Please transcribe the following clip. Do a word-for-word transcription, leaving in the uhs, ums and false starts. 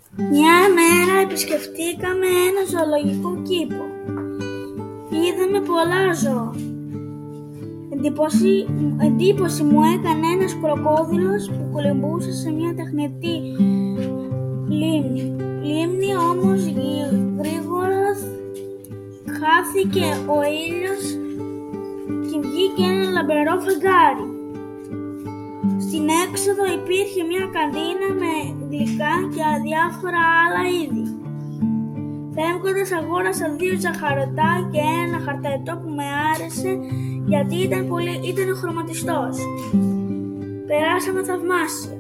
Μια μέρα επισκεφτήκαμε ένα ζωολογικό κήπο. Είδαμε πολλά ζώα. Εντύπωση, εντύπωση μου έκανε ένας κροκόδιλος που κολυμπούσε σε μια τεχνητή λίμνη. Λίμνη όμως γρήγορα χάθηκε ο ήλιος και βγήκε ένα λαμπερό φεγγάρι. Στην έξοδο υπήρχε μια καντίνα με γλυκά και διάφορα άλλα είδη. Φεύγοντας αγόρασα δύο ζαχαρωτά και ένα χαρταετό που με άρεσε γιατί ήταν, πολύ, ήταν χρωματιστός. Περάσαμε θαυμάσια.